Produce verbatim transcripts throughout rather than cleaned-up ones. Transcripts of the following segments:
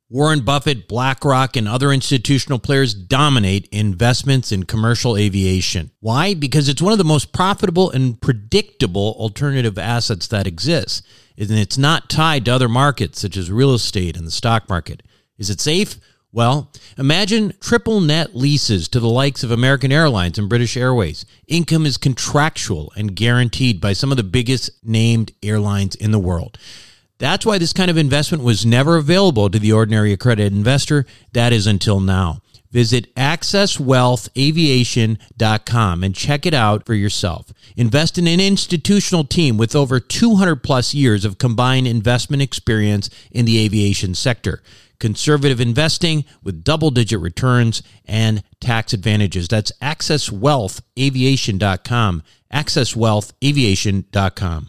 Warren Buffett, BlackRock, and other institutional players dominate investments in commercial aviation. Why? Because it's one of the most profitable and predictable alternative assets that exists, and it's not tied to other markets such as real estate and the stock market. Is it safe? Well, imagine triple net leases to the likes of American Airlines and British Airways. Income is contractual and guaranteed by some of the biggest named airlines in the world. That's why this kind of investment was never available to the ordinary accredited investor. That is until now. Visit access wealth aviation dot com and check it out for yourself. Invest in an institutional team with over two hundred plus years of combined investment experience in the aviation sector. Conservative investing with double-digit returns and tax advantages. That's access wealth aviation dot com. access wealth aviation dot com.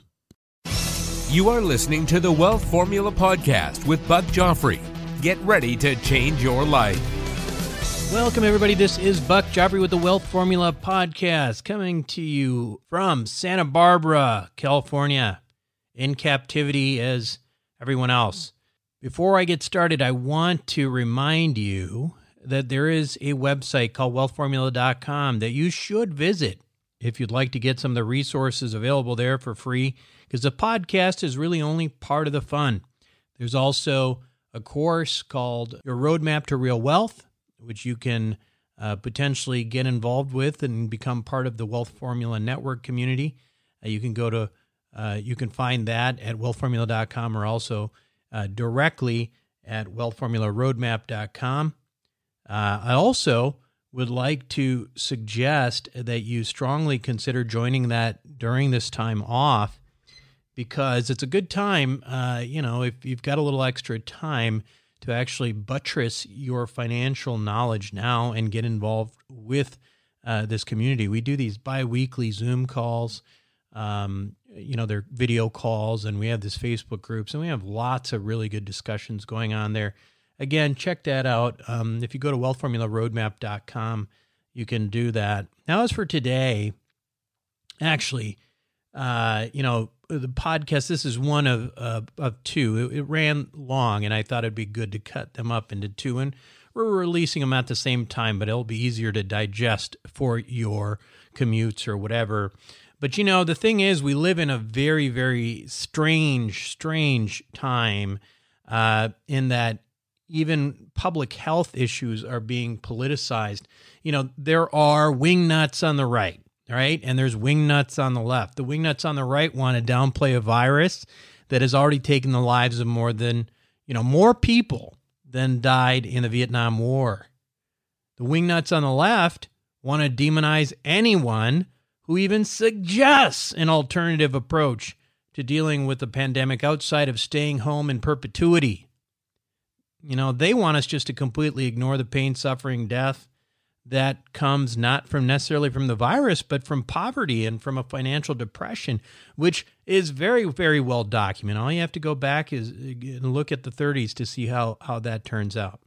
You are listening to the Wealth Formula Podcast with Buck Joffrey. Get ready to change your life. Welcome, everybody. This is Buck Joffrey with the Wealth Formula Podcast, coming to you from Santa Barbara, California, in captivity as everyone else. Before I get started, I want to remind you that there is a website called wealth formula dot com that you should visit if you'd like to get some of the resources available there for free, because the podcast is really only part of the fun. There's also a course called Your Roadmap to Real Wealth, which you can uh, potentially get involved with and become part of the Wealth Formula Network community. Uh, you can go to, uh, you can find that at wealth formula dot com or also uh, directly at wealth formula roadmap dot com. Uh, I also would like to suggest that you strongly consider joining that during this time off, because it's a good time, uh, you know, if you've got a little extra time to actually buttress your financial knowledge now and get involved with uh, this community. We do these bi-weekly Zoom calls, um, you know, they're video calls, and we have this Facebook groups, and we have lots of really good discussions going on there. Again, check that out. Um, if you go to wealth formula roadmap dot com, you can do that. Now, as for today, actually, uh, you know, the podcast, this is one of uh, of two. It, it ran long, and I thought it'd be good to cut them up into two. And we're releasing them at the same time, but it'll be easier to digest for your commutes or whatever. But, you know, the thing is, we live in a very, very strange, strange time uh, in that even public health issues are being politicized. You know, there are wingnuts on the right. All right, and there's wingnuts on the left. The wingnuts on the right want to downplay a virus that has already taken the lives of more than, you know, more people than died in the Vietnam War. The wingnuts on the left want to demonize anyone who even suggests an alternative approach to dealing with the pandemic outside of staying home in perpetuity. You know, they want us just to completely ignore the pain, suffering, death that comes not from necessarily from the virus, but from poverty and from a financial depression, which is very, very well documented. All you have to go back is and look at the thirties to see how, how that turns out.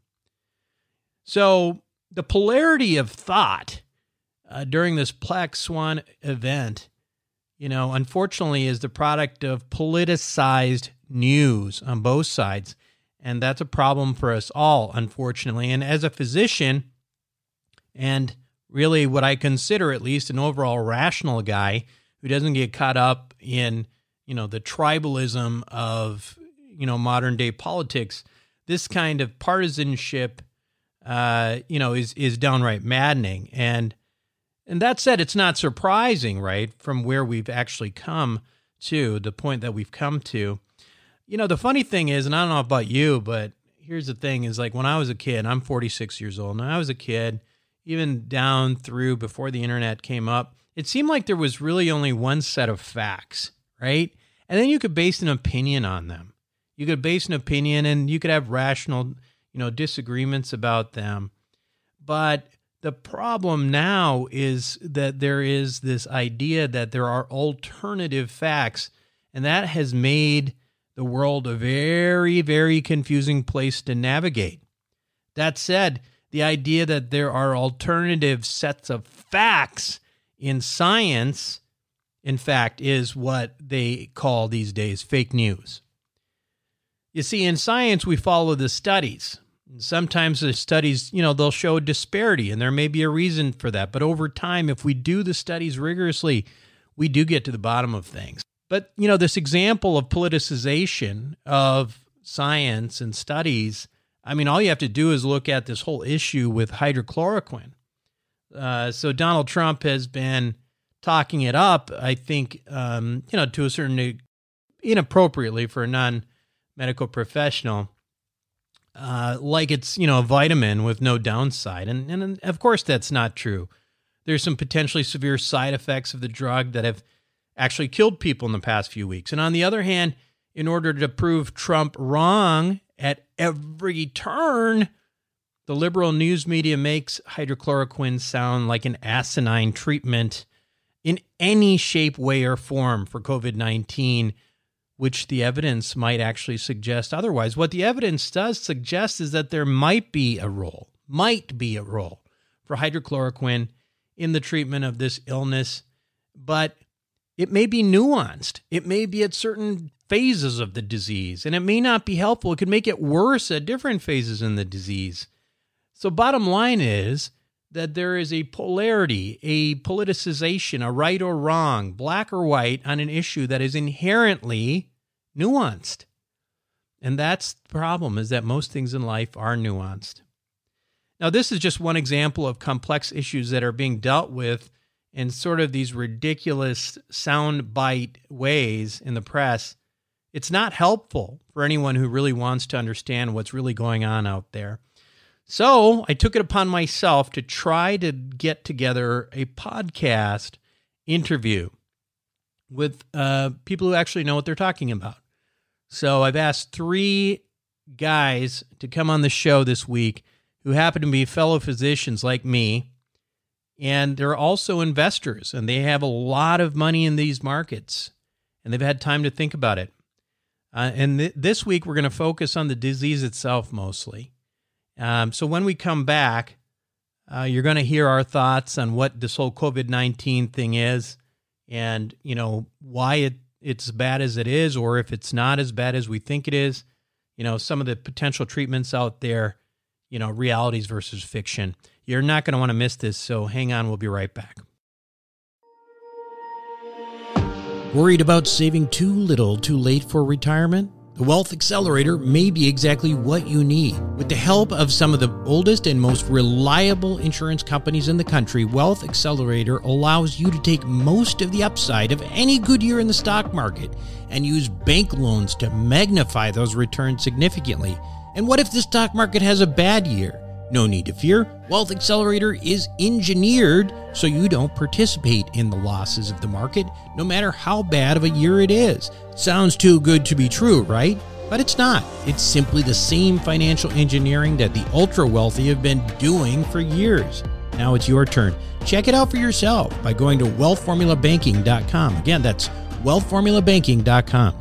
So the polarity of thought uh, during this Black Swan event, you know, unfortunately is the product of politicized news on both sides. And that's a problem for us all, unfortunately. And as a physician, and really what I consider at least an overall rational guy who doesn't get caught up in, you know, the tribalism of, you know, modern day politics, this kind of partisanship, uh, you know, is, is downright maddening. And, and that said, it's not surprising, right, from where we've actually come to, the point that we've come to. You know, the funny thing is, and I don't know about you, but here's the thing is, like, when I was a kid, I'm forty-six years old, and I was a kid, even down through before the internet came up, it seemed like there was really only one set of facts, right? And then you could base an opinion on them. You could base an opinion and you could have rational, you know, disagreements about them. But the problem now is that there is this idea that there are alternative facts, and that has made the world a very, very confusing place to navigate. That said, the idea that there are alternative sets of facts in science, in fact, is what they call these days fake news. You see, in science, we follow the studies. Sometimes the studies, you know, they'll show a disparity, and there may be a reason for that. But over time, if we do the studies rigorously, we do get to the bottom of things. But, you know, this example of politicization of science and studies, I mean, all you have to do is look at this whole issue with hydrochloroquine. Uh, so Donald Trump has been talking it up, I think, um, you know, to a certain inappropriately for a non-medical professional, uh, like it's, you know, a vitamin with no downside. And, and of course, that's not true. There's some potentially severe side effects of the drug that have actually killed people in the past few weeks. And on the other hand, in order to prove Trump wrong at every turn, the liberal news media makes hydrochloroquine sound like an asinine treatment in any shape, way, or form for COVID nineteen, which the evidence might actually suggest otherwise. What the evidence does suggest is that there might be a role, might be a role for hydrochloroquine in the treatment of this illness, but it may be nuanced. It may be at certain phases of the disease, and it may not be helpful. It could make it worse at different phases in the disease. So bottom line is that there is a polarity, a politicization, a right or wrong, black or white on an issue that is inherently nuanced. And that's the problem, is that most things in life are nuanced. Now, this is just one example of complex issues that are being dealt with in sort of these ridiculous soundbite ways in the press. It's not helpful for anyone who really wants to understand what's really going on out there. So I took it upon myself to try to get together a podcast interview with uh, people who actually know what they're talking about. So I've asked three guys to come on the show this week who happen to be fellow physicians like me, and they're also investors, and they have a lot of money in these markets, and they've had time to think about it. Uh, and th- this week, we're going to focus on the disease itself mostly. Um, so when we come back, uh, you're going to hear our thoughts on what this whole COVID nineteen thing is, and, you know, why it, it's as bad as it is, or if it's not as bad as we think it is, you know, some of the potential treatments out there, you know, realities versus fiction. You're not going to want to miss this, so hang on. We'll be right back. Worried about saving too little too late for retirement? The Wealth Accelerator may be exactly what you need. With the help of some of the oldest and most reliable insurance companies in the country, Wealth Accelerator allows you to take most of the upside of any good year in the stock market and use bank loans to magnify those returns significantly. And what if the stock market has a bad year? No need to fear. Wealth Accelerator is engineered so you don't participate in the losses of the market, no matter how bad of a year it is. Sounds too good to be true, right? But it's not. It's simply the same financial engineering that the ultra-wealthy have been doing for years. Now it's your turn. Check it out for yourself by going to wealth formula banking dot com. Again, that's wealth formula banking dot com.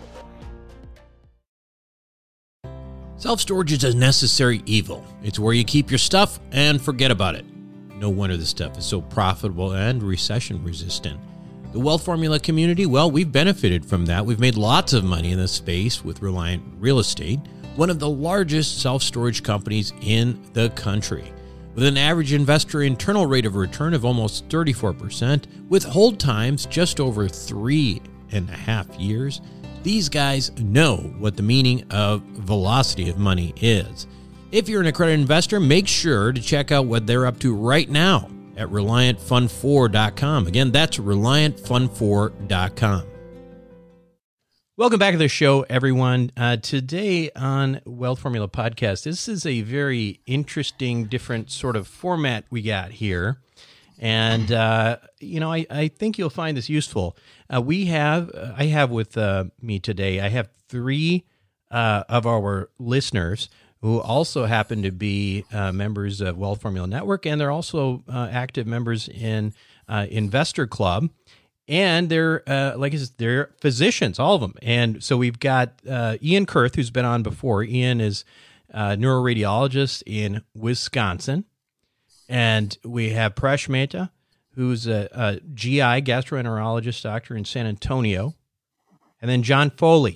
Self-storage is a necessary evil. It's where you keep your stuff and forget about it. No wonder this stuff is so profitable and recession-resistant. The Wealth Formula community, well, we've benefited from that. We've made lots of money in this space with Reliant Real Estate, one of the largest self-storage companies in the country. With an average investor internal rate of return of almost thirty-four percent, with hold times just over three and a half years, these guys know what the meaning of velocity of money is. If you're an accredited investor, make sure to check out what they're up to right now at reliant fund four dot com. Again, that's reliant fund four dot com. Welcome back to the show, everyone. Uh, today on Wealth Formula Podcast, this is a very interesting, different sort of format we got here. And, uh, you know, I, I think you'll find this useful. Uh, we have, uh, I have with uh, me today, I have three uh, of our listeners who also happen to be uh, members of Wealth Formula Network, and they're also uh, active members in uh, Investor Club. And they're, uh, like I said, they're physicians, all of them. And so we've got uh, Ian Kurth, who's been on before. Ian is a neuroradiologist in Wisconsin. And we have Paresh Mehta, who's a, a G I, gastroenterologist doctor in San Antonio. And then John Foley,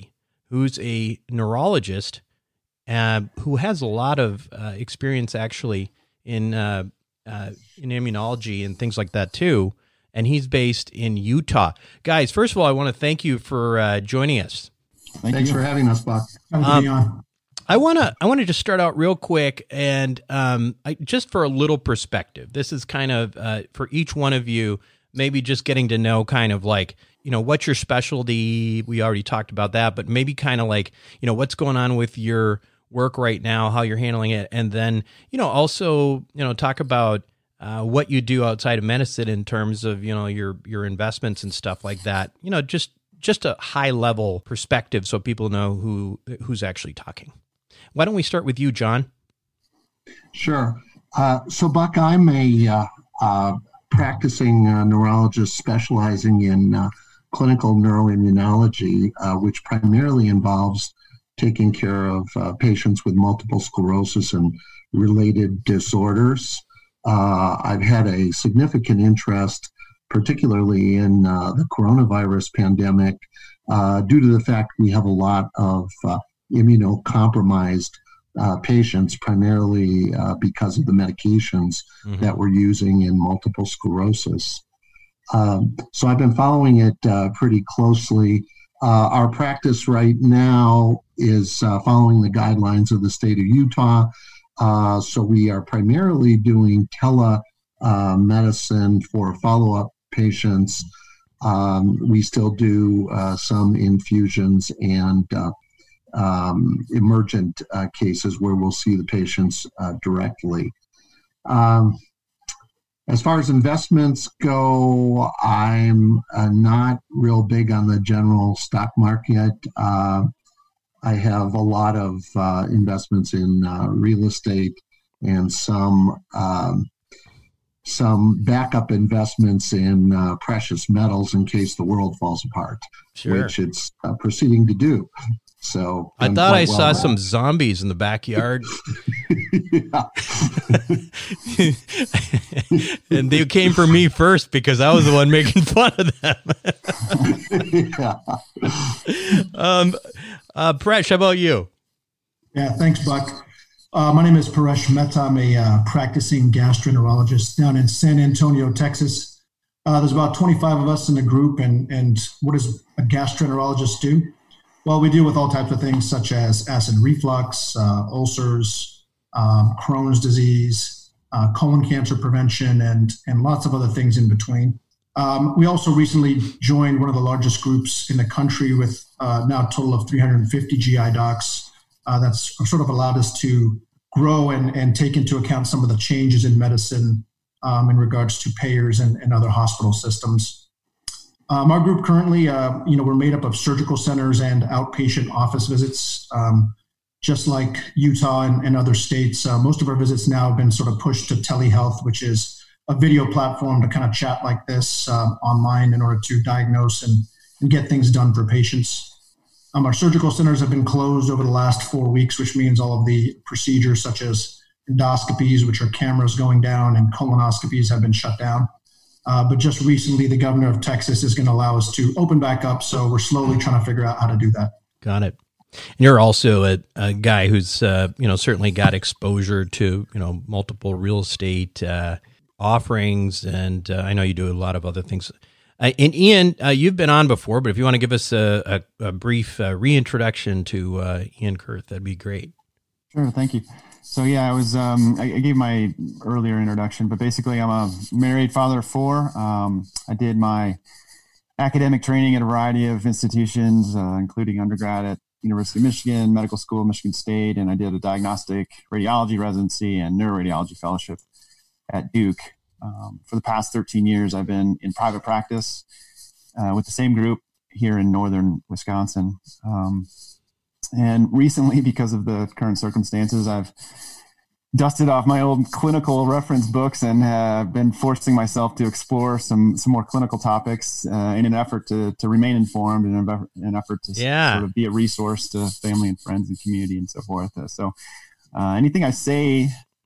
who's a neurologist uh, who has a lot of uh, experience actually in uh, uh, in immunology and things like that too. And he's based in Utah. Guys, first of all, I want to thank you for uh, joining us. Thank Thanks you. for having us, Buck. Um, I want to I want to just start out real quick and um, I, just for a little perspective. This is kind of uh, for each one of you, maybe just getting to know kind of like, you know, what's your specialty? We already talked about that, but maybe kind of like, you know, what's going on with your work right now, how you're handling it. And then, you know, also, you know, talk about uh, what you do outside of medicine in terms of, you know, your, your investments and stuff like that, you know, just, just a high level perspective so people know who, who's actually talking. Why don't we start with you, John? Sure. Uh, so, Buck, I'm a uh, uh, practicing uh, neurologist specializing in uh, clinical neuroimmunology, uh, which primarily involves taking care of uh, patients with multiple sclerosis and related disorders. Uh, I've had a significant interest, particularly in uh, the coronavirus pandemic, uh, due to the fact we have a lot of uh, immunocompromised uh, patients, primarily uh, because of the medications mm-hmm. that we're using in multiple sclerosis. Um, so I've been following it uh, pretty closely. Uh, our practice right now is uh, following the guidelines of the state of Utah. Uh, so we are primarily doing telemedicine uh, for follow-up patients. Um, we still do uh, some infusions and uh, um, emergent uh, cases where we'll see the patients uh, directly. Um, as far as investments go, I'm uh, not real big on the general stock market. Uh, I have a lot of uh, investments in uh, real estate and some um, some backup investments in uh, precious metals in case the world falls apart, sure. which it's uh, proceeding to do. So I thought I well saw some zombies in the backyard. And they came for me first because I was the one making fun of them. yeah. um, uh, Paresh, how about you? Yeah, thanks, Buck. Uh, my name is Paresh Mehta. I'm a uh, practicing gastroenterologist down in San Antonio, Texas. Uh, there's about twenty-five of us in the group, and, and what does a gastroenterologist do? Well, we deal with all types of things such as acid reflux, uh, ulcers, um, Crohn's disease, uh, colon cancer prevention, and, and lots of other things in between. Um, we also recently joined one of the largest groups in the country with uh, now a total of three hundred fifty G I docs. Uh, that's sort of allowed us to grow and, and take into account some of the changes in medicine um, in regards to payers and, and other hospital systems. Um, our group currently, uh, you know, we're made up of surgical centers and outpatient office visits. Um, just like Utah and, and other states, uh, most of our visits now have been sort of pushed to telehealth, which is a video platform to kind of chat like this uh, online in order to diagnose and, and get things done for patients. Um, our surgical centers have been closed over the last four weeks, which means all of the procedures such as endoscopies, which are cameras going down, and colonoscopies have been shut down. Uh, but just recently, the governor of Texas is going to allow us to open back up. So we're slowly trying to figure out how to do that. Got it. And you're also a, a guy who's, uh, you know, certainly got exposure to, you know, multiple real estate uh, offerings. And uh, I know you do a lot of other things. Uh, and Ian, uh, you've been on before, but if you want to give us a, a, a brief uh, reintroduction to uh, Ian Kurth, that'd be great. Sure, thank you. So yeah, I was um, I, I gave my earlier introduction, but basically I'm a married father of four. Um, I did my academic training at a variety of institutions, uh, including undergrad at University of Michigan, medical school, Michigan State, and I did a diagnostic radiology residency and neuroradiology fellowship at Duke. Um, for the past thirteen years, I've been in private practice uh, with the same group here in northern Wisconsin. Um, and recently, because of the current circumstances, I've dusted off my old clinical reference books and have been forcing myself to explore some some more clinical topics uh, in an effort to to remain informed and in an effort to yeah. sort of be a resource to family and friends and community and so forth. Uh, so uh, anything I say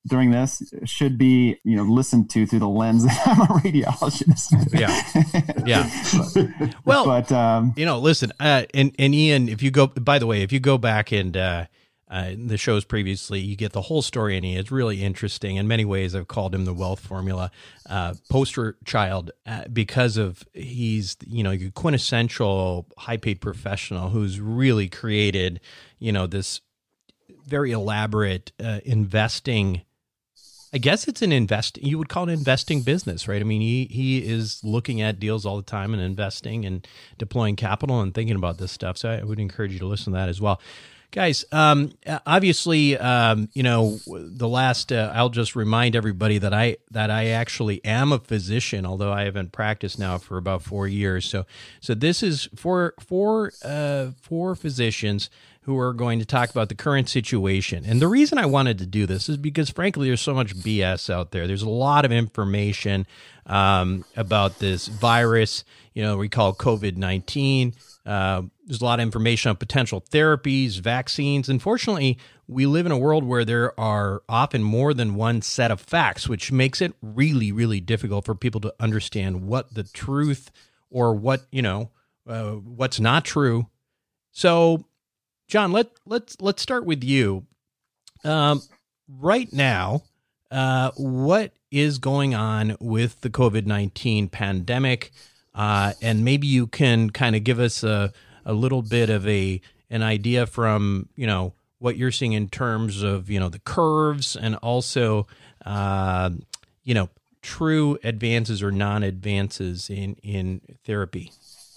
during this should be, you know, listened to through the lens that I'm a radiologist. Yeah. Yeah. Well, but, um, you know, listen, uh, and, and Ian, if you go, by the way, if you go back and, uh, Uh, the shows previously, you get the whole story, and it's really interesting. In many ways, I've called him the Wealth Formula uh, poster child uh, because of he's, you know, your quintessential high-paid professional who's really created, you know, this very elaborate uh, investing. I guess it's an invest. You would call it an investing business, right? I mean, he he is looking at deals all the time and investing and deploying capital and thinking about this stuff. So I would encourage you to listen to that as well. Guys, um, obviously, um, you know, the last, uh, I'll just remind everybody that I that I actually am a physician, although I haven't practiced now for about four years. So so this is for, for, uh, for physicians who are going to talk about the current situation. And the reason I wanted to do this is because, frankly, there's so much B S out there. There's a lot of information um, about this virus, you know, we call COVID nineteen. Uh, there's a lot of information on potential therapies, vaccines. Unfortunately, we live in a world where there are often more than one set of facts, which makes it really, really difficult for people to understand what the truth or what, you know, uh, what's not true. So, John, let, let's, let's start with you. Um, right now, uh, what is going on with the COVID nineteen pandemic? Uh, and maybe you can kind of give us a, a little bit of a an idea from, you know, what you're seeing in terms of, you know, the curves and also, uh, you know, true advances or non-advances in, in therapy.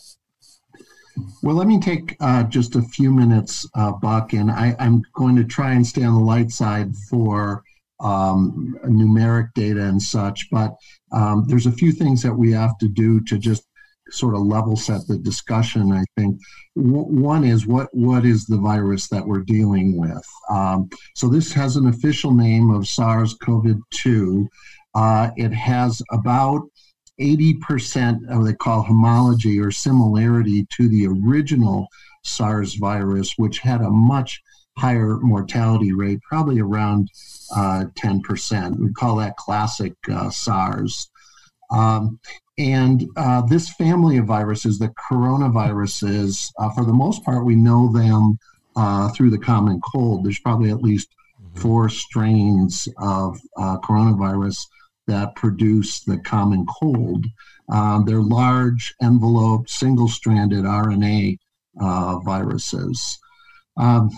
Well, let me take uh, just a few minutes, uh, Buck, and I, I'm going to try and stay on the light side for um, numeric data and such, but um, there's a few things that we have to do to just sort of level set the discussion, I think. W- one is what what is the virus that we're dealing with? Um, so this has an official name of SARS-C o V two. Uh, it has about eighty percent of what they call homology or similarity to the original SARS virus, which had a much higher mortality rate, probably around uh, ten percent. We call that classic uh, SARS. Um, and uh, this family of viruses, the coronaviruses, uh, for the most part, we know them uh, through the common cold. There's probably at least four strains of uh, coronavirus that produce the common cold. Um, they're large envelope, single-stranded R N A uh, viruses. Um,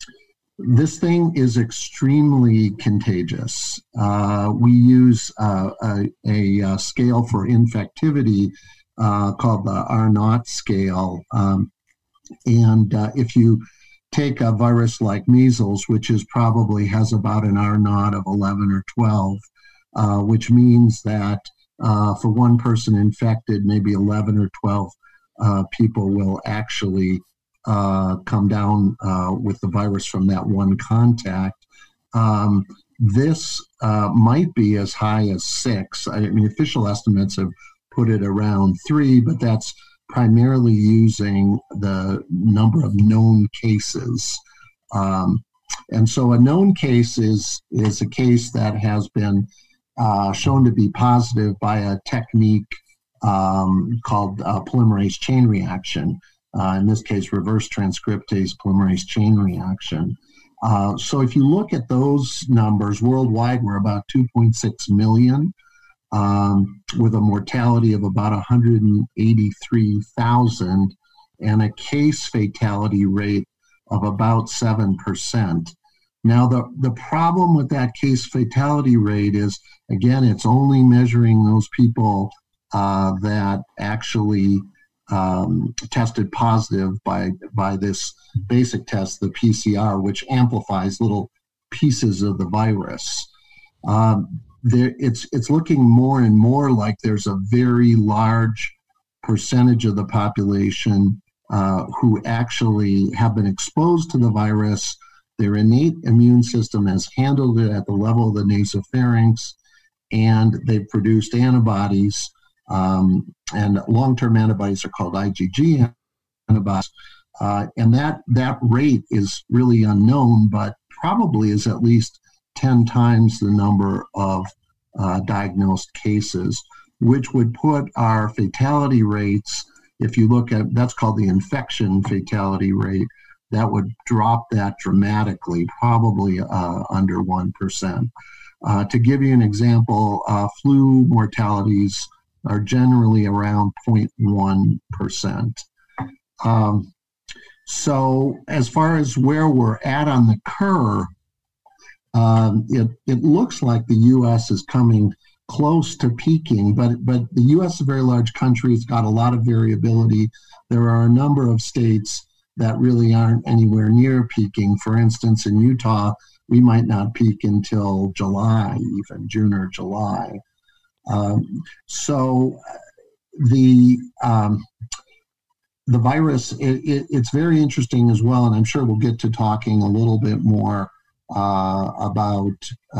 This thing is extremely contagious. Uh, we use uh, a, a, a scale for infectivity uh, called the R naught scale. Um, and uh, if you take a virus like measles, which is probably has about an R naught of eleven or twelve, uh, which means that uh, for one person infected, maybe eleven or twelve uh, people will actually Uh, come down uh, with the virus from that one contact. Um, this uh, might be as high as six. I mean, official estimates have put it around three, but that's primarily using the number of known cases. Um, and so a known case is, is a case that has been uh, shown to be positive by a technique um, called uh, polymerase chain reaction. Uh, in this case, reverse transcriptase polymerase chain reaction. Uh, so if you look at those numbers, worldwide, we're about two point six million, um, with a mortality of about one hundred eighty-three thousand and a case fatality rate of about seven percent. Now, the, the problem with that case fatality rate is, again, it's only measuring those people uh, that actually Um, tested positive by by this basic test, the P C R, which amplifies little pieces of the virus. Um, there, it's it's looking more and more like there's a very large percentage of the population uh, who actually have been exposed to the virus. Their innate immune system has handled it at the level of the nasopharynx, and they've produced antibodies. Um, and long-term antibodies are called I G G antibodies. Uh, and that, that rate is really unknown, but probably is at least ten times the number of uh, diagnosed cases, which would put our fatality rates, if you look at, that's called the infection fatality rate, that would drop that dramatically, probably uh, under one percent. Uh, to give you an example, uh, flu mortalities are generally around zero point one percent. Um, so as far as where we're at on the curve, um, it, it looks like the U S is coming close to peaking, but, but the U S is a very large country. It's got a lot of variability. There are a number of states that really aren't anywhere near peaking. For instance, in Utah, we might not peak until July, even June or July. Um, so the um, the virus, it, it, it's very interesting as well, and I'm sure we'll get to talking a little bit more uh, about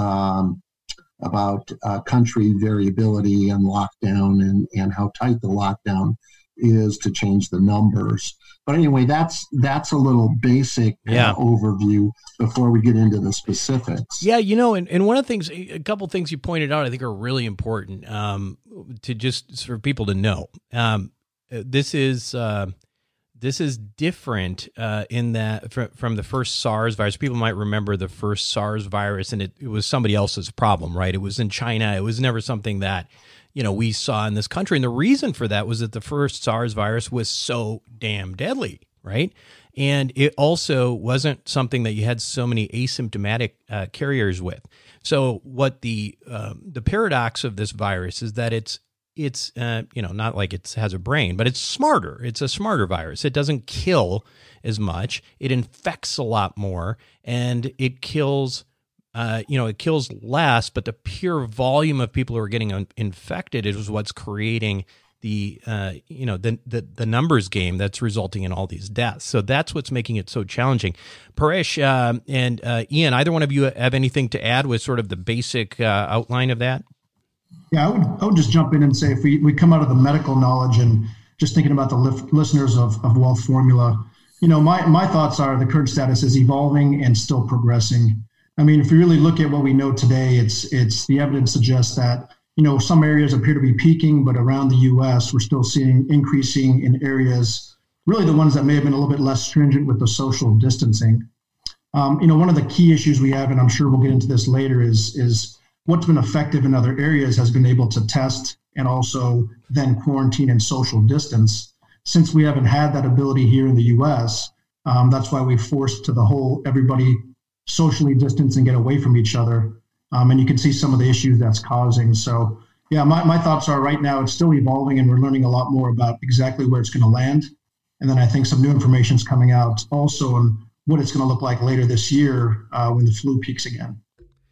um, about uh, country variability and lockdown and, and how tight the lockdown is to change the numbers. But anyway, that's that's a little basic yeah. uh, overview before we get into the specifics. Yeah, you know, and, and one of the things, a couple of things you pointed out, I think are really important um, to just for people to know. Um, this is uh, this is different uh, in that from, from the first SARS virus. People might remember the first SARS virus, and it, it was somebody else's problem, right? It was in China. It was never something that, you know, we saw in this country. And the reason for that was that the first SARS virus was so damn deadly, right? And it also wasn't something that you had so many asymptomatic uh, carriers with. So what the um, the paradox of this virus is that it's it's uh, you know, not like it has a brain, but it's smarter. It's a smarter virus. It doesn't kill as much. It infects a lot more, and it kills. Uh, you know, it kills less, but the pure volume of people who are getting un- infected is what's creating the, uh, you know, the, the the numbers game that's resulting in all these deaths. So that's what's making it so challenging. Paresh uh, and uh, Ian, either one of you have anything to add with sort of the basic uh, outline of that? Yeah, I would I would just jump in and say if we, we come out of the medical knowledge and just thinking about the lif- listeners of, of Wealth Formula, you know, my, my thoughts are the current status is evolving and still progressing. I mean, if you really look at what we know today, it's it's the evidence suggests that, you know, some areas appear to be peaking, but around the U S, we're still seeing increasing in areas, really the ones that may have been a little bit less stringent with the social distancing. Um, you know, one of the key issues we have, and I'm sure we'll get into this later, is is what's been effective in other areas has been able to test and also then quarantine and social distance. Since we haven't had that ability here in the U S, um, that's why we forced to the whole everybody socially distance and get away from each other. Um, and you can see some of the issues that's causing. So yeah, my, my thoughts are right now it's still evolving and we're learning a lot more about exactly where it's going to land. And then I think some new information is coming out also on what it's going to look like later this year uh, when the flu peaks again.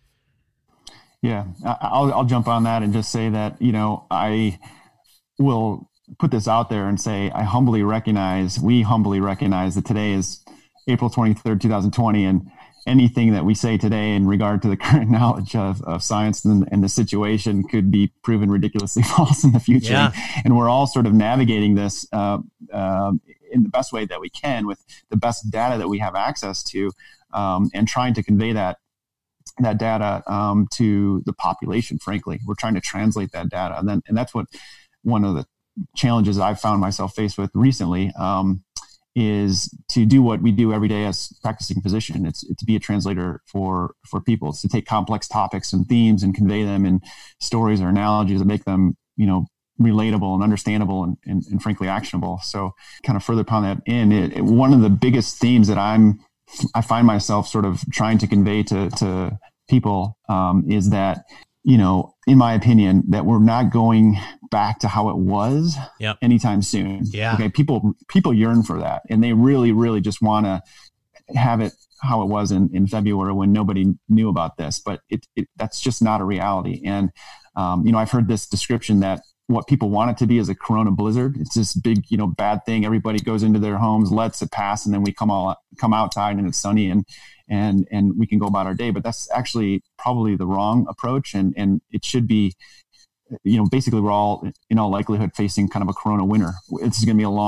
Yeah, I'll, I'll jump on that and just say that, you know, I will put this out there and say, I humbly recognize, we humbly recognize that today is April twenty-third, twenty twenty, and anything that we say today in regard to the current knowledge of, of science and, and the situation could be proven ridiculously false in the future. Yeah. And we're all sort of navigating this uh, uh, in the best way that we can with the best data that we have access to, um, and trying to convey that that data um, to the population. Frankly, we're trying to translate that data. And then, and that's what one of the challenges I've found myself faced with recently, um, is to do what we do every day as practicing physician. It's, it's to be a translator for, for people. It's to take complex topics and themes and convey them in stories or analogies that make them, you know, relatable and understandable and, and, and frankly actionable. So kind of further upon that in it, it, one of the biggest themes that I'm, I find myself sort of trying to convey to, to people um, is that, you know, in my opinion, that we're not going back to how it was yep. anytime soon. Yeah. Okay. People, people yearn for that, and they really, really just want to have it how it was in, in February when nobody knew about this, but it, it that's just not a reality. And, um, you know, I've heard this description that what people want it to be is a Corona blizzard. It's this big, you know, bad thing. Everybody goes into their homes, lets it pass, and then we come all come outside and it's sunny and and and we can go about our day. But that's actually probably the wrong approach, and and it should be, you know, basically we're all in all likelihood facing kind of a Corona winter. This is going to be a long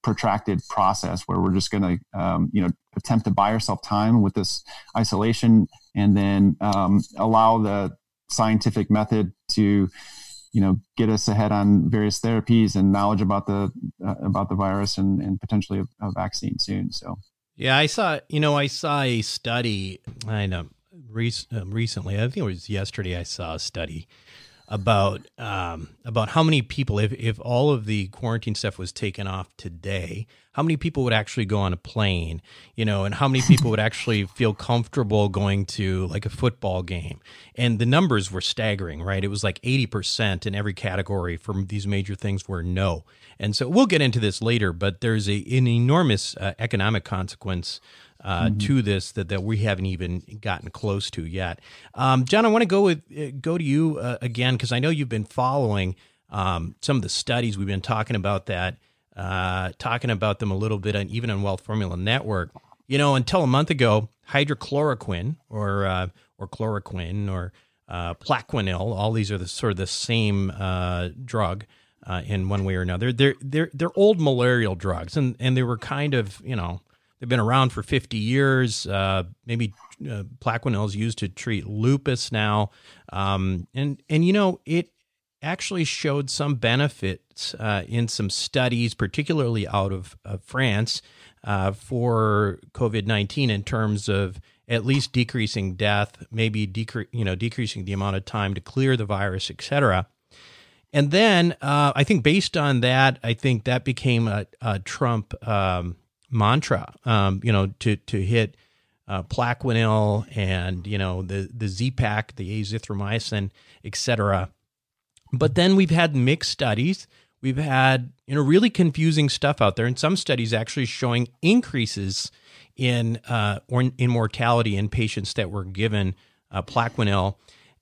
protracted process where we're just going to, um, you know, attempt to buy ourselves time with this isolation, and then um, allow the scientific method to, you know, get us ahead on various therapies and knowledge about the uh, about the virus and, and potentially a, a vaccine soon. So, yeah, I saw, you know, I saw a study. I know rec- uh, recently, I think it was yesterday. I saw a study about um, about how many people, if if all of the quarantine stuff was taken off today, how many people would actually go on a plane, you know, and how many people would actually feel comfortable going to like a football game. And the numbers were staggering, right? It was like eighty percent in every category from these major things were no. And so we'll get into this later, but there's a an enormous uh, economic consequence Uh, mm-hmm. to this that, that we haven't even gotten close to yet. Um, John, I want to go with uh, go to you uh, again, because I know you've been following um, some of the studies. We've been talking about that, uh, talking about them a little bit, on, even on Wealth Formula Network. You know, until a month ago, hydrochloroquine or uh, or chloroquine or uh, Plaquenil, all these are the sort of the same uh, drug uh, in one way or another. They're they're they're old malarial drugs, and and they were kind of, you know, they've been around for fifty years. Uh, maybe uh, Plaquenil is used to treat lupus now. Um, and, and, you know, it actually showed some benefits uh, in some studies, particularly out of, of France, uh, for COVID nineteen in terms of at least decreasing death, maybe decre- you know, decreasing the amount of time to clear the virus, et cetera. And then uh, I think based on that, I think that became a, a Trump um mantra, um, you know, to to hit uh, Plaquenil and, you know, the the Z-Pak, the azithromycin, et cetera. But then we've had mixed studies. We've had, you know, really confusing stuff out there, and some studies actually showing increases in uh, or in mortality in patients that were given uh, Plaquenil.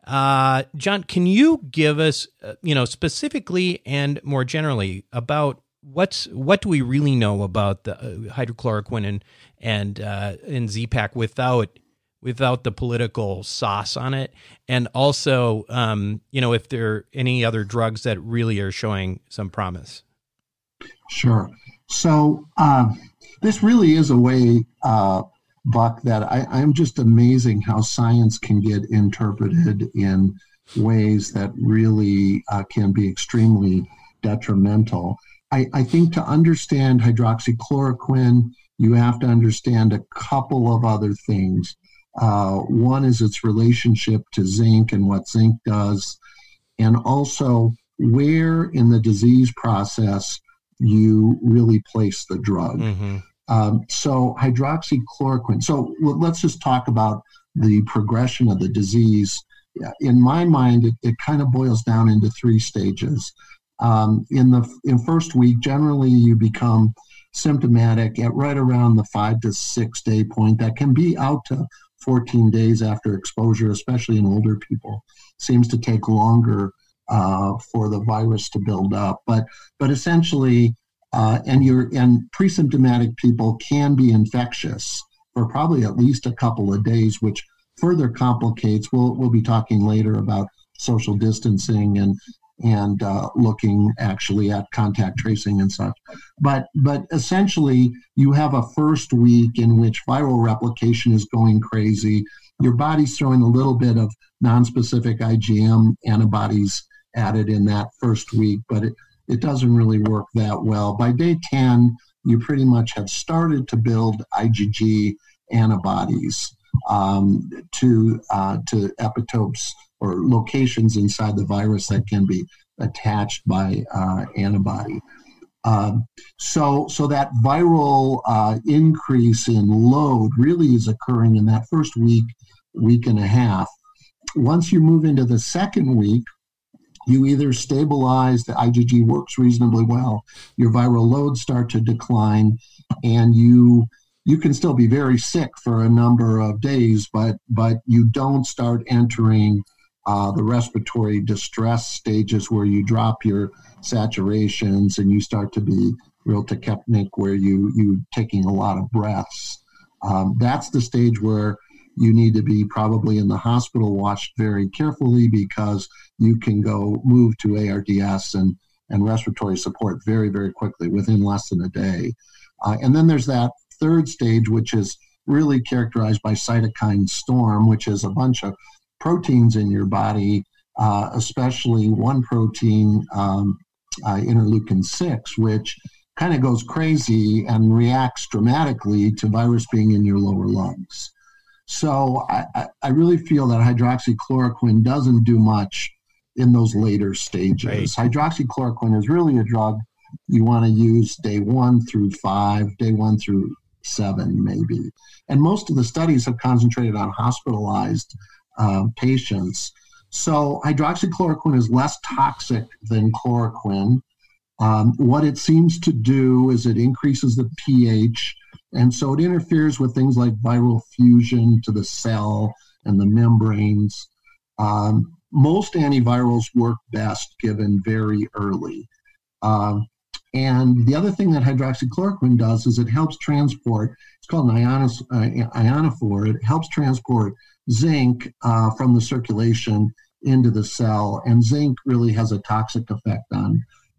Uh, John, can you give us, uh, you know, specifically and more generally about What's what do we really know about the uh, hydrochloroquine and and uh, and Z-Pak without without the political sauce on it, and also um, you know, if there are any other drugs that really are showing some promise? Sure. So uh, this really is a way, uh, Buck, that I, I'm just amazing how science can get interpreted in ways that really uh, can be extremely detrimental. I, I think to understand hydroxychloroquine, you have to understand a couple of other things. Uh, one is its relationship to zinc and what zinc does, and also where in the disease process you really place the drug. Mm-hmm. Um, so hydroxychloroquine. So let's just talk about the progression of the disease. In my mind, it, it kind of boils down into three stages. Um, in the in first week, generally you become symptomatic at right around the five to six day point. That can be out to fourteen days after exposure, especially in older people. Seems to take longer uh, for the virus to build up, but but essentially, uh, and you're and pre-symptomatic people can be infectious for probably at least a couple of days, which further complicates. We'll we'll be talking later about social distancing and. and uh, looking actually at contact tracing and such. But but essentially, you have a first week in which viral replication is going crazy. Your body's throwing a little bit of nonspecific I G M antibodies at it in that first week, but it, it doesn't really work that well. By day ten, you pretty much have started to build IgG antibodies um, to uh, to epitopes or locations inside the virus that can be attached by uh, antibody. Um, so, so that viral uh, increase in load really is occurring in that first week, week and a half. Once you move into the second week, you either stabilize, the IgG works reasonably well, your viral loads start to decline, and you you can still be very sick for a number of days, but but you don't start entering Uh, the respiratory distress stages where you drop your saturations and you start to be real tachypnic, where you you taking a lot of breaths. Um, that's the stage where you need to be probably in the hospital watched very carefully, because you can go move to A R D S and and respiratory support very, very quickly within less than a day. Uh, and then there's that third stage, which is really characterized by cytokine storm, which is a bunch of proteins in your body, uh, especially one protein, um, uh, interleukin six, which kind of goes crazy and reacts dramatically to virus being in your lower lungs. So I, I really feel that hydroxychloroquine doesn't do much in those later stages. Right. Hydroxychloroquine is really a drug you want to use day one through five, day one through seven, maybe. And most of the studies have concentrated on hospitalized uh, patients. So hydroxychloroquine is less toxic than chloroquine. Um, what it seems to do is it increases the pH, and so it interferes with things like viral fusion to the cell and the membranes. Um, most antivirals work best given very early. Um, and the other thing that hydroxychloroquine does is it helps transport, it's called an ionos, uh, ionophore, it helps transport zinc uh, from the circulation into the cell, and zinc really has a toxic effect on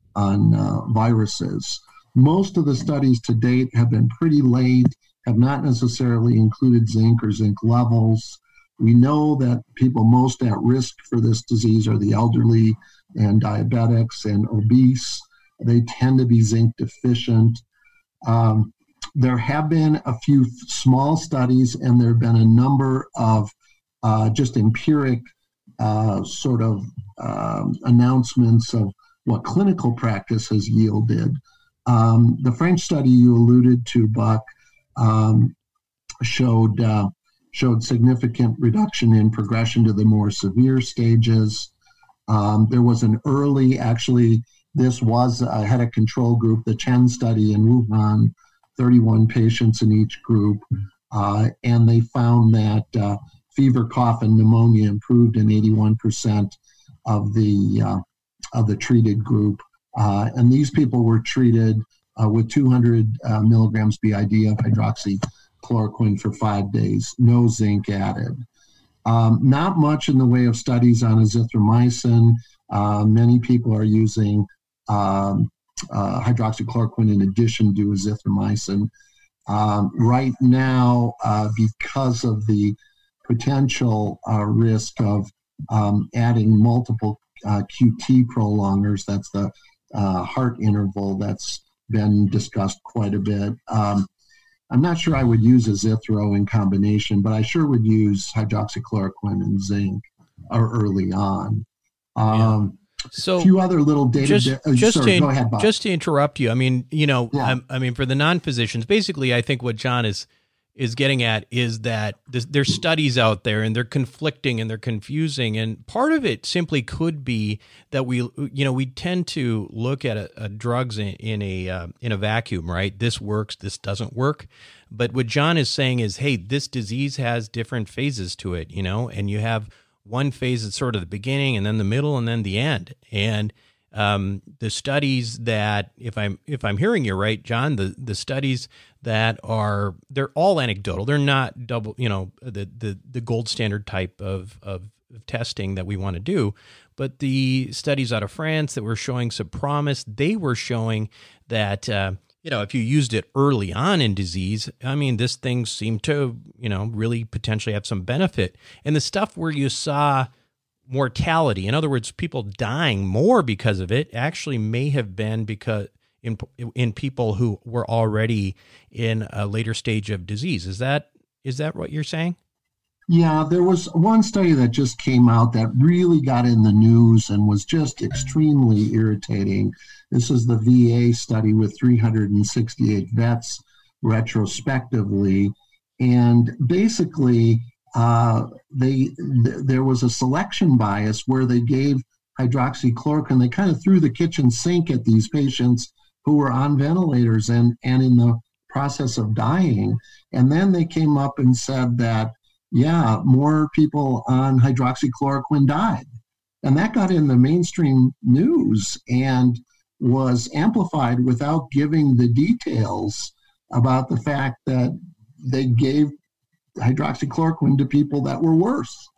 on uh, viruses. Most of the studies to date have been pretty late, have not necessarily included zinc or zinc levels. We know that people most at risk for this disease are the elderly and diabetics and obese. They tend to be zinc deficient. Um, there have been a few small studies, and there have been a number of uh, just empiric uh, sort of um, announcements of what clinical practice has yielded. Um, the French study you alluded to, Buck, um, showed uh, showed significant reduction in progression to the more severe stages. Um, there was an early, actually, this was uh, had a control group, the Chen study in Wuhan, thirty-one patients in each group, uh, and they found that uh, fever, cough, and pneumonia improved in eighty-one percent of the uh, of the treated group. Uh, and these people were treated uh, with two hundred uh, milligrams B I D of hydroxychloroquine for five days, no zinc added. Um, not much in the way of studies on azithromycin. Uh, many people are using um, uh, hydroxychloroquine in addition to azithromycin. Um, right now, uh, because of the potential uh, risk of um, adding multiple Uh, Q T prolongers, that's the uh, heart interval that's been discussed quite a bit. Um, I'm not sure I would use azithro in combination, but I sure would use hydroxychloroquine and zinc or early on. Um, yeah. So a few other little data. Just, di- uh, just, sorry, to, go ahead, Bob. just to interrupt you, I mean, you know, Yeah. I, I mean, for the non-physicians, basically, I think what John is is getting at is that this, there's studies out there and they're conflicting and they're confusing. And part of it simply could be that we, you know, we tend to look at a, a drugs in, in a uh, in a vacuum, right? This works, this doesn't work. But what John is saying is, hey, this disease has different phases to it, you know, and you have one phase that's sort of the beginning and then the middle and then the end. And Um, the studies that, if I'm if I'm hearing you right, John, the, the studies that are, they're all anecdotal. They're not double, you know, the the, the gold standard type of, of testing that we want to do. But the studies out of France that were showing some promise, they were showing that, uh, you know, if you used it early on in disease, I mean, this thing seemed to, you know, really potentially have some benefit. And the stuff where you saw mortality, in other words, people dying more because of it, actually may have been because in in people who were already in a later stage of disease. Is that is that what you're saying? Yeah, there was one study that just came out that really got in the news and was just extremely irritating. This is the V A study with three hundred sixty-eight vets retrospectively, and basically Uh, they th- there was a selection bias where they gave hydroxychloroquine. They kind of threw the kitchen sink at these patients who were on ventilators and, and in the process of dying. And then they came up and said that, yeah, more people on hydroxychloroquine died. And that got in the mainstream news and was amplified without giving the details about the fact that they gave hydroxychloroquine to people that were worse.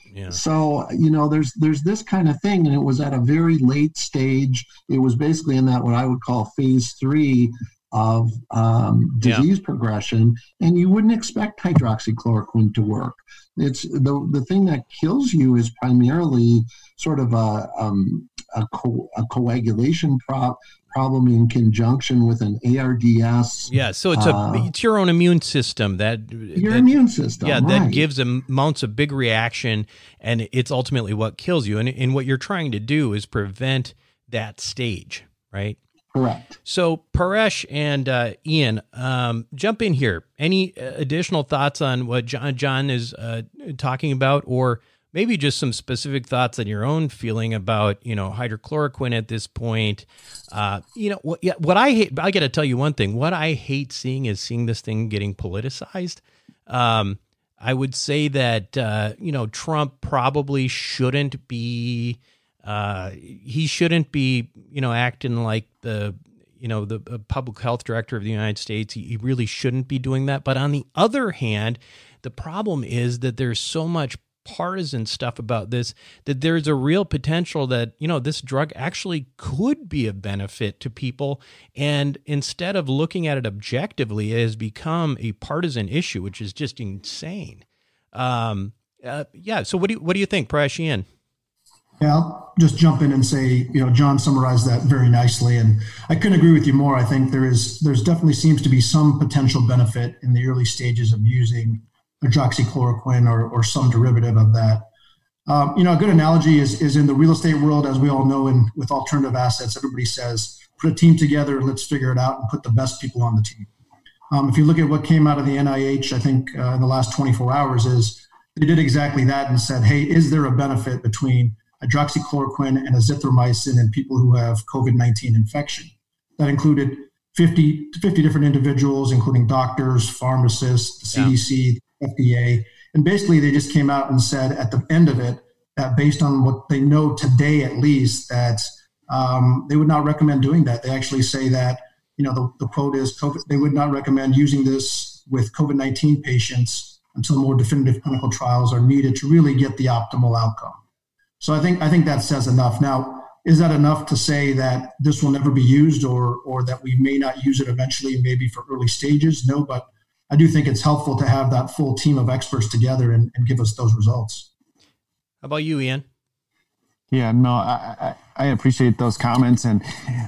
Yeah. So, you know, there's there's this kind of thing, and it was at a very late stage. It was basically in that what I would call phase three of um, disease yeah. progression, and you wouldn't expect hydroxychloroquine to work. It's the the thing that kills you is primarily sort of a um, a, co- a coagulation pro- problem in conjunction with an A R D S. Yeah, so it's a uh, it's your own immune system that your that, immune system. Yeah, right. that gives a mounts a big reaction, and it's ultimately what kills you. And and what you're trying to do is prevent that stage, right? Correct. So Paresh and uh, Ian, um, jump in here. Any additional thoughts on what John, John is uh, talking about, or maybe just some specific thoughts on your own feeling about, you know, hydrochloroquine at this point? Uh, you know, what, yeah, what I hate, I got to tell you one thing. What I hate seeing is seeing this thing getting politicized. Um, I would say that, uh, you know, Trump probably shouldn't be Uh, he shouldn't be, you know, acting like the, you know, the uh, public health director of the United States. He, he really shouldn't be doing that. But on the other hand, the problem is that there's so much partisan stuff about this that there's a real potential that, you know, this drug actually could be a benefit to people. And instead of looking at it objectively, it has become a partisan issue, which is just insane. Um, uh, yeah. So what do you, what do you think, Paresh? Ian? Yeah, I'll just jump in and say, you know, John summarized that very nicely, and I couldn't agree with you more. I think there is, there's definitely seems to be some potential benefit in the early stages of using hydroxychloroquine or, or some derivative of that. Um, you know, a good analogy is is in the real estate world, as we all know, and with alternative assets, everybody says, put a team together, let's figure it out, and put the best people on the team. Um, if you look at what came out of the N I H, I think uh, in the last twenty-four hours, is they did exactly that and said, hey, is there a benefit between hydroxychloroquine and azithromycin in people who have COVID nineteen infection? That included fifty, fifty different individuals, including doctors, pharmacists, the C D C, yeah. F D A. And basically they just came out and said at the end of it that based on what they know today, at least, that um, they would not recommend doing that. They actually say that, you know, the, the quote is COVID, they would not recommend using this with COVID nineteen patients until more definitive clinical trials are needed to really get the optimal outcome. So I think I think that says enough. Now, is that enough to say that this will never be used, or or that we may not use it eventually, maybe for early stages? No, but I do think it's helpful to have that full team of experts together and, and give us those results. How about you, Ian? Yeah, no, I, I, I appreciate those comments, and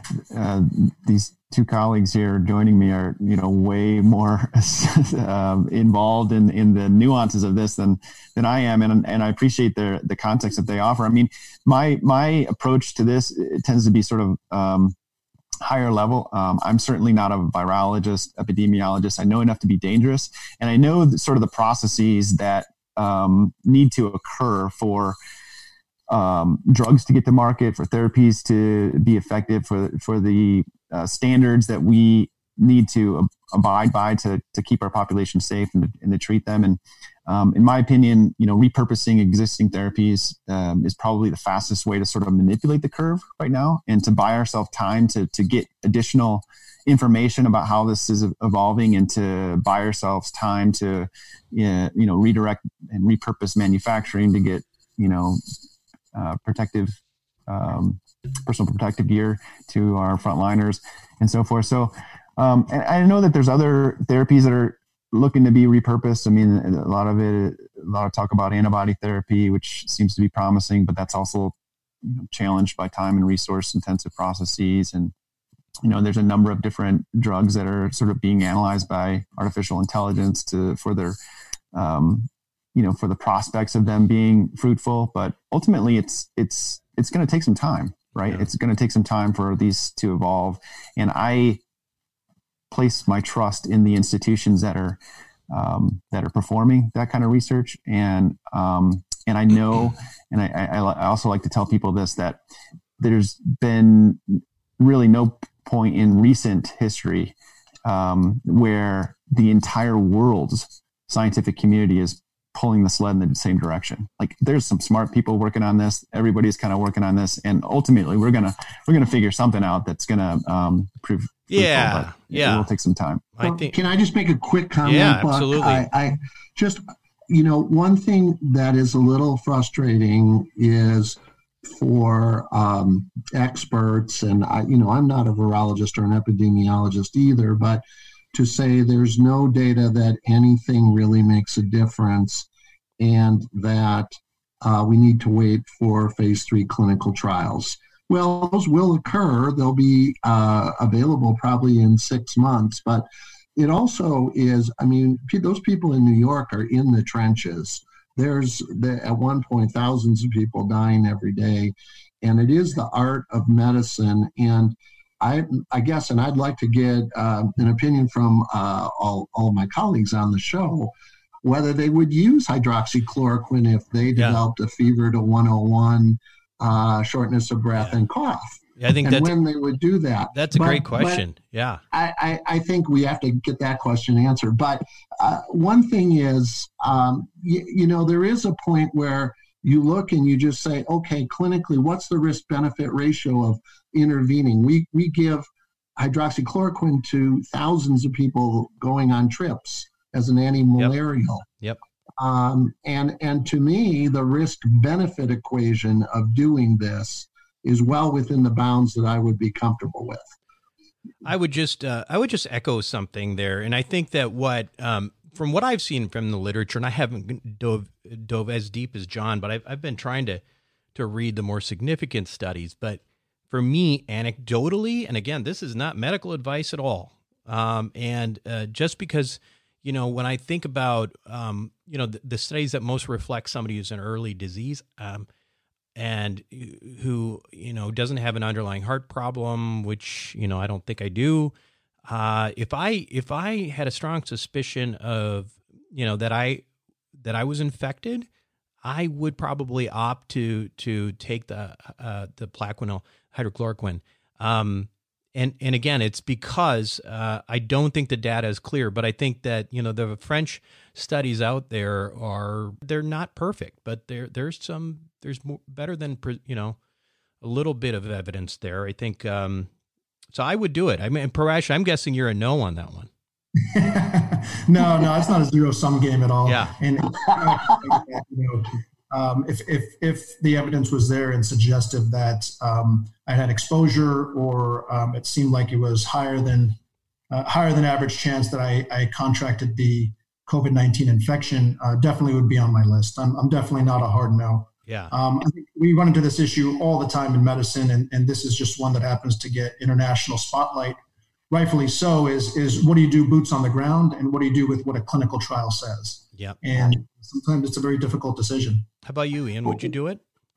uh, these two colleagues here joining me are, you know, way more uh, involved in, in the nuances of this than than I am, and and I appreciate the the context that they offer. I mean, my my approach to this, it tends to be sort of um, higher level. Um, I'm certainly not a virologist, epidemiologist. I know enough to be dangerous, and I know the, sort of the processes that um, need to occur for Um, drugs to get to market, for therapies to be effective, for for the uh, standards that we need to ab- abide by to to keep our population safe and to, and to treat them. And um, in my opinion, you know, repurposing existing therapies um, is probably the fastest way to sort of manipulate the curve right now, and to buy ourselves time to to get additional information about how this is evolving, and to buy ourselves time to uh, you know redirect and repurpose manufacturing to get you know. Uh, protective, um, personal protective gear to our frontliners and so forth. So, um, and I know that there's other therapies that are looking to be repurposed. I mean, a lot of it, a lot of talk about antibody therapy, which seems to be promising, but that's also you know, challenged by time and resource intensive processes. And, you know, there's a number of different drugs that are sort of being analyzed by artificial intelligence to, for their, um, you know, for the prospects of them being fruitful, but ultimately it's, it's, it's going to take some time, right? Yeah. It's going to take some time for these to evolve. And I place my trust in the institutions that are, um, that are performing that kind of research. And, um, and I know, and I, I, I also like to tell people this, that there's been really no point in recent history, um, where the entire world's scientific community is pulling the sled in the same direction. Like there's some smart people working on this. Everybody's kind of working on this, and ultimately we're gonna we're gonna figure something out that's gonna um, prove. Yeah, fruitful, yeah. It will take some time. I think. Can I just make a quick comment? Yeah, absolutely. I, I just you know, one thing that is a little frustrating is for um, experts, and I, you know, I'm not a virologist or an epidemiologist either, but to say there's no data that anything really makes a difference, and that uh, we need to wait for phase three clinical trials. Well, those will occur. They'll be uh, available probably in six months, but it also is, I mean, those people in New York are in the trenches. There's, the, at one point, thousands of people dying every day, and it is the art of medicine. And I, I guess, and I'd like to get uh, an opinion from uh, all, all my colleagues on the show, whether they would use hydroxychloroquine if they Yeah. developed a fever to one oh one, uh, shortness of breath, Yeah. and cough. Yeah, I think and that's when they would do that. that's a But- great but question. Yeah. I, I, I think we have to get that question answered. But uh, one thing is, um, you, you know, there is a point where you look and you just say, okay, clinically, what's the risk-benefit ratio of intervening? We we give hydroxychloroquine to thousands of people going on trips as an anti-malarial. Yep. Um, and and to me, the risk-benefit equation of doing this is well within the bounds that I would be comfortable with. I would just uh, I would just echo something there, and I think that what um, from what I've seen from the literature, and I haven't dove dove as deep as John, but I've I've been trying to to read the more significant studies. But for me, anecdotally, and again, this is not medical advice at all. Um, and uh, just because, you know, when I think about um, you know the, the studies that most reflect somebody who's an early disease. Um, and who, you know, doesn't have an underlying heart problem, which, you know, I don't think I do. Uh, if I, if I had a strong suspicion of, you know, that I, that I was infected, I would probably opt to, to take the, uh, the Plaquenil hydrochloroquine. Um, and, and again, it's because, uh, I don't think the data is clear, but I think that, you know, the French studies out there are, they're not perfect, but there, there's some, there's more better than, you know, a little bit of evidence there. I think, um, so I would do it. I mean, Paresh, I'm guessing you're a no on that one. no, no, it's not a zero sum game at all. Yeah. And you know, um, if, if, if the evidence was there and suggestive that um, I had exposure, or um, it seemed like it was higher than uh, higher than average chance that I, I contracted the COVID nineteen infection, uh, definitely would be on my list. I'm, I'm definitely not a hard no. Yeah. Um, I think we run into this issue all the time in medicine, and, and this is just one that happens to get international spotlight, rightfully so, is, is what do you do boots on the ground, and what do you do with what a clinical trial says? Yep. And sometimes it's a very difficult decision. How about you, Ian? Would you do it?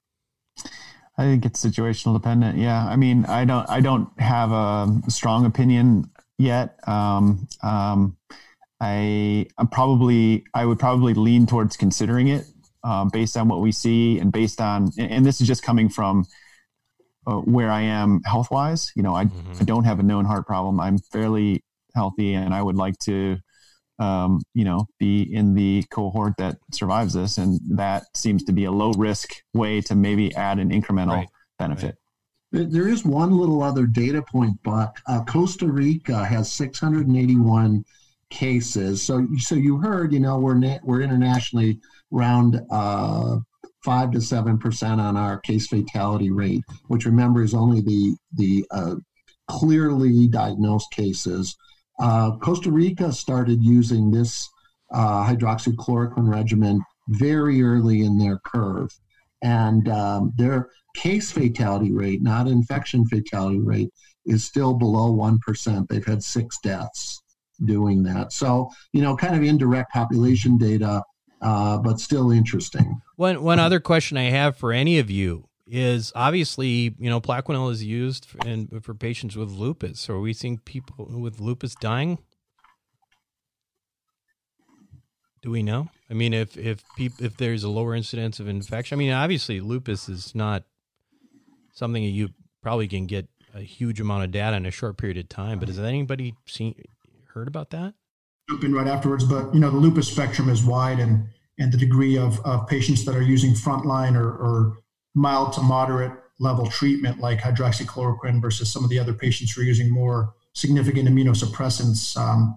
I think it's situational dependent. Yeah. I mean, I don't, I don't have a strong opinion yet. Um, um, I, I'm probably, I would probably lean towards considering it, um, based on what we see, and based on, and this is just coming from uh, where I am health wise. You know, I, mm-hmm. I don't have a known heart problem. I'm fairly healthy, and I would like to, um, you know, be in the cohort that survives this. And that seems to be a low risk way to maybe add an incremental right. benefit. Right. There is one little other data point, Buck. Uh, Costa Rica has six hundred eighty-one cases. So, so you heard, you know, we're na- we're internationally around uh, five to seven percent on our case fatality rate, which remember is only the the uh, clearly diagnosed cases. Uh, Costa Rica started using this uh, hydroxychloroquine regimen very early in their curve, and um, their case fatality rate, not infection fatality rate, is still below one percent. They've had six deaths doing that. So, you know, kind of indirect population data, uh, but still interesting. One one other question I have for any of you is, obviously, you know, Plaquenil is used for, in, for patients with lupus. So are we seeing people with lupus dying? Do we know? I mean, if if peop, if there's a lower incidence of infection, I mean, obviously lupus is not something that you probably can get a huge amount of data in a short period of time. But has anybody seen heard about that? Jump in right afterwards, but you know, the lupus spectrum is wide, and and the degree of, of patients that are using frontline or, or mild to moderate level treatment like hydroxychloroquine versus some of the other patients who are using more significant immunosuppressants. Um,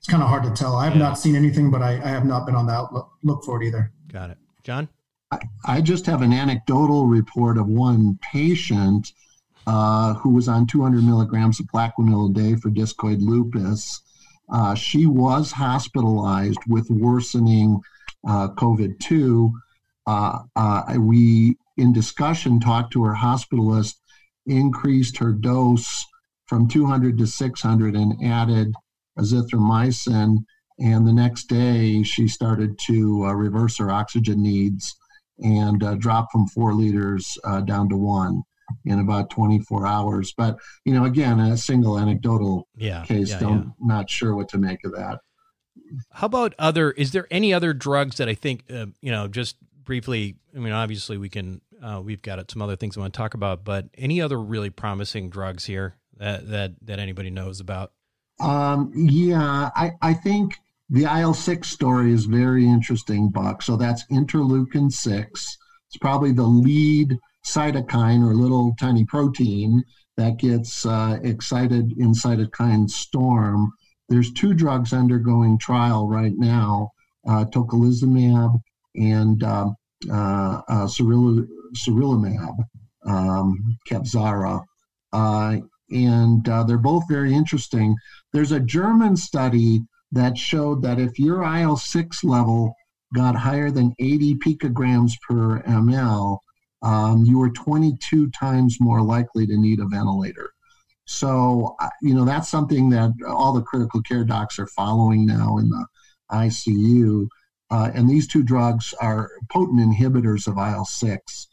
it's kind of hard to tell. I have Yeah. not seen anything, but I, I have not been on the outlook look for it either. Got it. John? I, I just have an anecdotal report of one patient uh, who was on two hundred milligrams of Plaquenil a day for discoid lupus. Uh, she was hospitalized with worsening uh, COVID two. Uh, uh, we, in discussion, talked to her hospitalist, increased her dose from two hundred to six hundred and added azithromycin. And the next day, she started to uh, reverse her oxygen needs and uh, drop from four liters uh, down to one in about twenty-four hours. But, you know, again, a single anecdotal Yeah. case, yeah, don't yeah. not sure what to make of that. How about other, is there any other drugs that I think, uh, you know, just briefly, I mean, obviously we can, uh, we've got some other things I want to talk about, but any other really promising drugs here that, that, that anybody knows about? Um, yeah, I, I think the I L six story is very interesting, Buck. So that's interleukin six. It's probably the lead cytokine or little tiny protein that gets uh, excited in cytokine storm. There's two drugs undergoing trial right now, uh, tocilizumab and uh, uh, uh, cerul- cerulumab, um, Kevzara. Uh, and uh, they're both very interesting. There's a German study that showed that if your I L six level got higher than eighty picograms per ml, um, you were twenty-two times more likely to need a ventilator. So, you know, that's something that all the critical care docs are following now in the I C U. Uh, and these two drugs are potent inhibitors of I L six.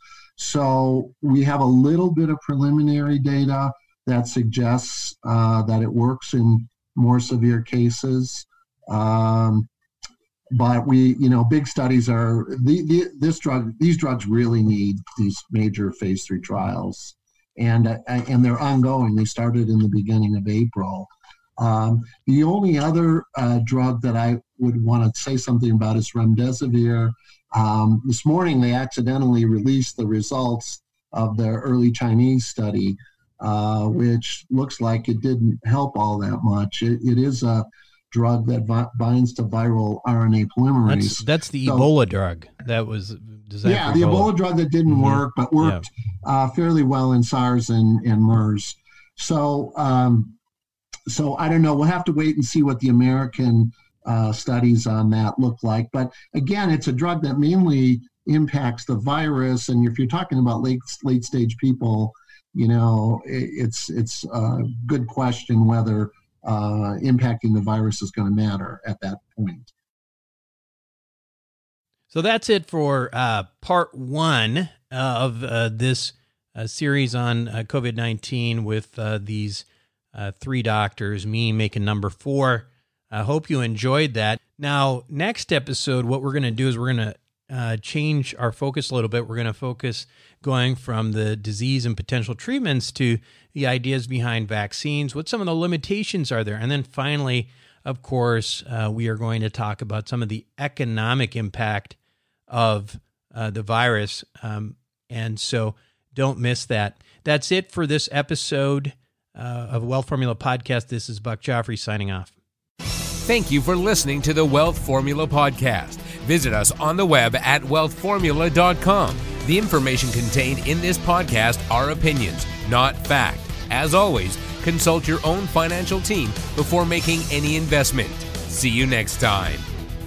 So we have a little bit of preliminary data that suggests uh, that it works in more severe cases. Um, but we, you know, big studies are, the, the, this drug, these drugs really need these major phase three trials. And, uh, and they're ongoing. They started in the beginning of April. Um, the only other uh, drug that I would want to say something about is remdesivir. Um, this morning, they accidentally released the results of their early Chinese study, uh, which looks like it didn't help all that much. It, it is a drug that vi- binds to viral R N A polymerase. That's, that's the So- Ebola drug. That was designed Yeah, for the Ebola drug that didn't Mhm. work, but worked uh, fairly well in SARS and, and MERS. So, um, so I don't know. We'll have to wait and see what the American uh, studies on that look like. But again, it's a drug that mainly impacts the virus. And if you're talking about late late stage people, you know, it, it's it's a good question whether uh, impacting the virus is going to matter at that point. So that's it for uh, part one uh, of uh, this uh, series on uh, COVID nineteen with uh, these uh, three doctors, me making number four. I hope you enjoyed that. Now, next episode, what we're going to do is we're going to uh, change our focus a little bit. We're going to focus going from the disease and potential treatments to the ideas behind vaccines, what some of the limitations are there. And then finally, of course, uh, we are going to talk about some of the economic impact of uh, the virus. Um, and so don't miss that. That's it for this episode uh, of Wealth Formula Podcast. This is Buck Joffrey signing off. Thank you for listening to the Wealth Formula Podcast. Visit us on the web at wealth formula dot com. The information contained in this podcast are opinions, not fact. As always, consult your own financial team before making any investment. See you next time.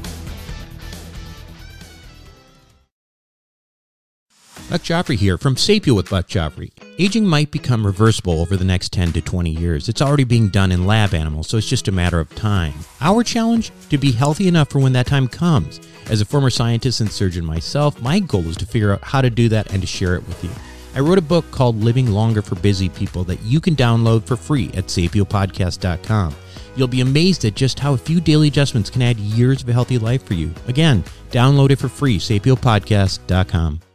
Buck Joffrey here from Sapio with Buck Joffrey. Aging might become reversible over the next ten to twenty years. It's already being done in lab animals, so it's just a matter of time. Our challenge? To be healthy enough for when that time comes. As a former scientist and surgeon myself, my goal is to figure out how to do that and to share it with you. I wrote a book called Living Longer for Busy People that you can download for free at sapio podcast dot com. You'll be amazed at just how a few daily adjustments can add years of a healthy life for you. Again, download it for free, sapio podcast dot com.